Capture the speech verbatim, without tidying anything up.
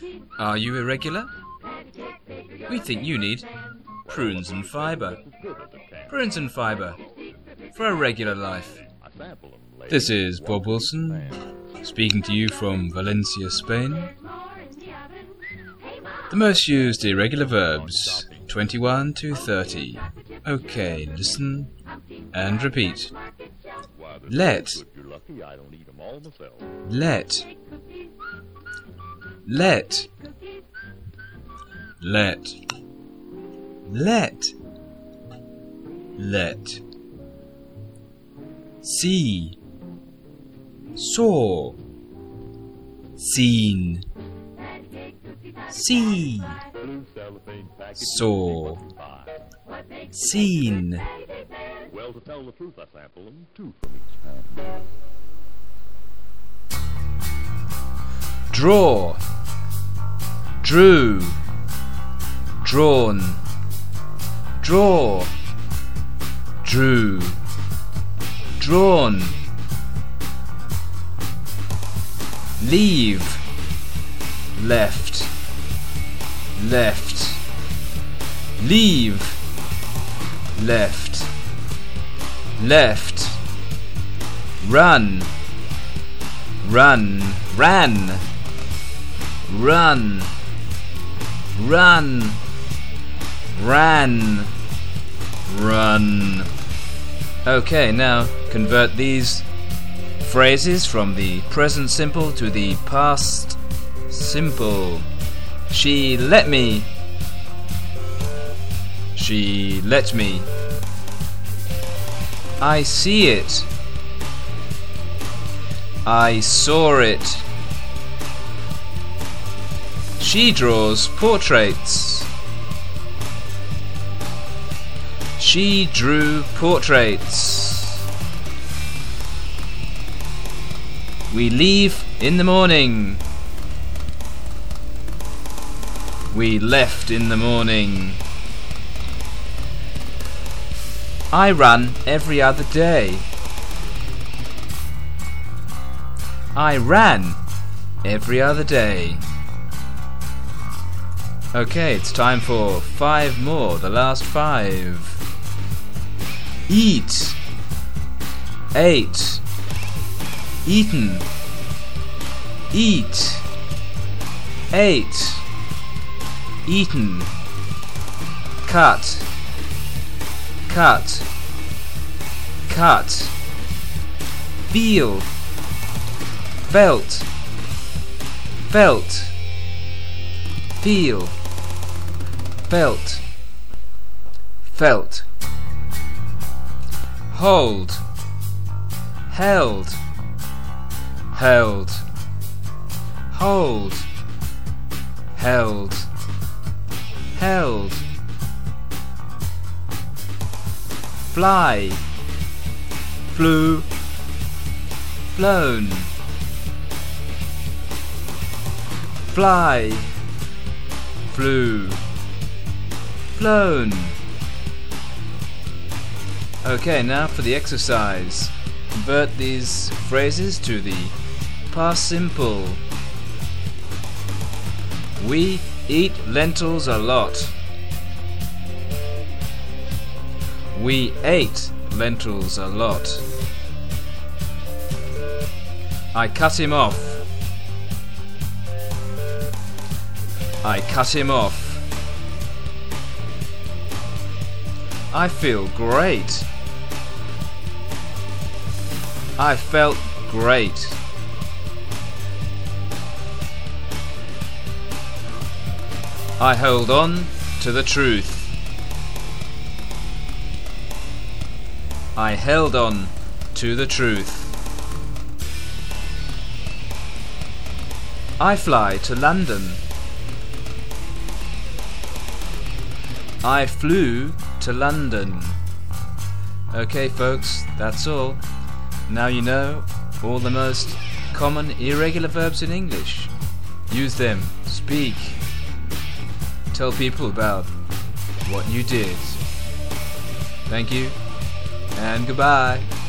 Are you irregular? We think you need prunes and fibre. Prunes and fibre for a regular life. This is Bob Wilson, speaking to you from Valencia, Spain. The most used irregular verbs, twenty-one to thirty. Okay, listen and repeat. Let. Let. Let. Let. Let. Let. See. Saw. Seen. See. Saw. Seen. Well, to tell the truth, I sample them two from each hand. Draw. Drew. Drawn. Draw. Drew. Drawn. Leave. Left. Left. Leave. Left. Left. Run. Run. Ran. Run. Run. Ran. Run. Okay, now convert these phrases from the present simple to the past simple. She let me. She let me. I see it. I saw it. She draws portraits. She drew portraits. We leave in the morning. We left in the morning. I run every other day. I ran every other day. Okay, it's time for five more, the last five. Eat. Ate. Eaten. Eat. Ate. Eaten. Cut. Cut. Cut. Feel. Felt. Felt. Feel. Felt. Felt. Hold. Held. Held. Hold. Held. Held. Fly. Flew. Flown. Fly. Flew. Flown. Okay, now for the exercise. Convert these phrases to the past simple. We eat lentils a lot. We ate lentils a lot. I cut him off. I cut him off. I feel great. I felt great. I hold on to the truth. I held on to the truth. I fly to London. I flew to London. Okay, folks, that's all. Now you know all the most common irregular verbs in English. Use them. Speak. Tell people about what you did. Thank you, and goodbye.